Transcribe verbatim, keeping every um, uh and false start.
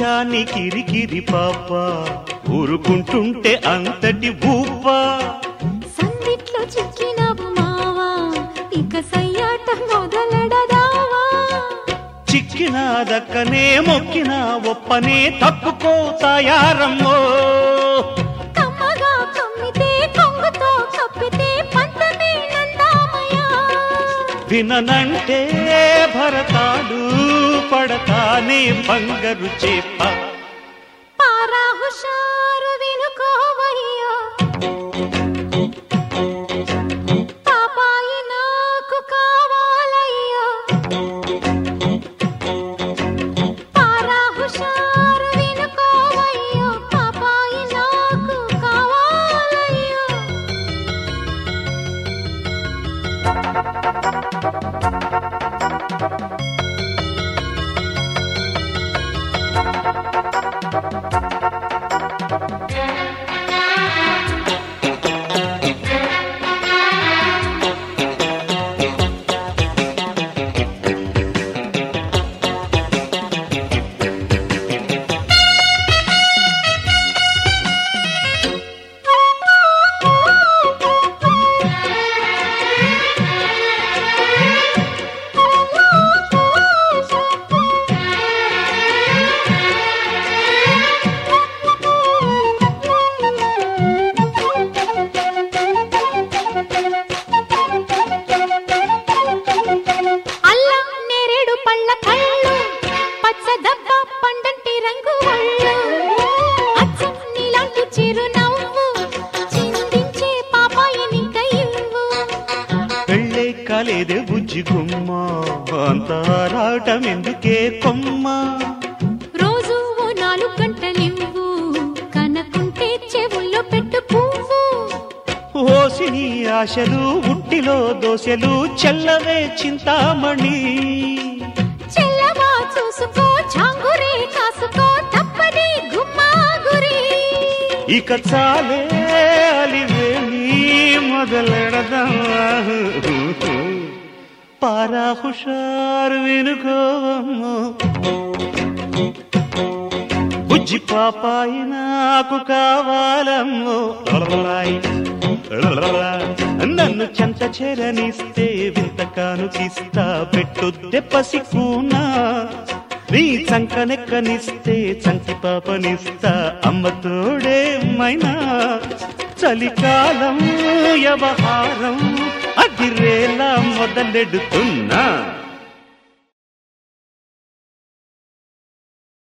నిమిషాన్ని కిరికిరి పాప ఊరుకుంటుంటే అంతటి ఊప సందిట్లో చిక్కినవు మావా ఇక సయ్యాట మొదలెడదావా చిక్కినా దక్కనే మొక్కినా ఒప్పనే తప్పుకో తయారమ్మో కమ్మగా కమ్మితే కొంగుతో కప్పితే పంతమే నందామయ్యా విననంటే భరతాడు పడతానే బంగారు చేప పారా హుషారు వినుకోవయ్యా పాపాయి నాకు కావాలయ్యా పారా హుషారు వినుకోవయ్యా పాపాయి నాకు కావాలయ్యా కాలేదే బుజ్జి గుమ్మ అంతారాటమెందుకే కొమ్మ రోజు ఓ నాలుగు గంటలివ్వు కనకుంటే చెవుల్లో పెట్టు పువ్వు ఓసిని ఆశలు ఉట్టిలో దోశలు చెల్లవే చింతామణి చెల్లవా చూసుకో చాంగురే కాసుకో తప్పది గుమ్మా గురి ఇక చాలే అలివేణి మొదలెడదాం పారా హుషారు వినుకోవమ్మో బుజ్జి పాపాయి నాకు కావాలమ్మో నన్ను చెంత చేరనిస్తే వింత కానుకిస్తా పెట్టొద్దే పసికూనా నీ చంకనెక్కనిస్తే చంటి పాపనిస్తా అమ్మ తోడే మైనా చలికాలం వ్యవహారం అదిరేలా మొదలెడుతున్నా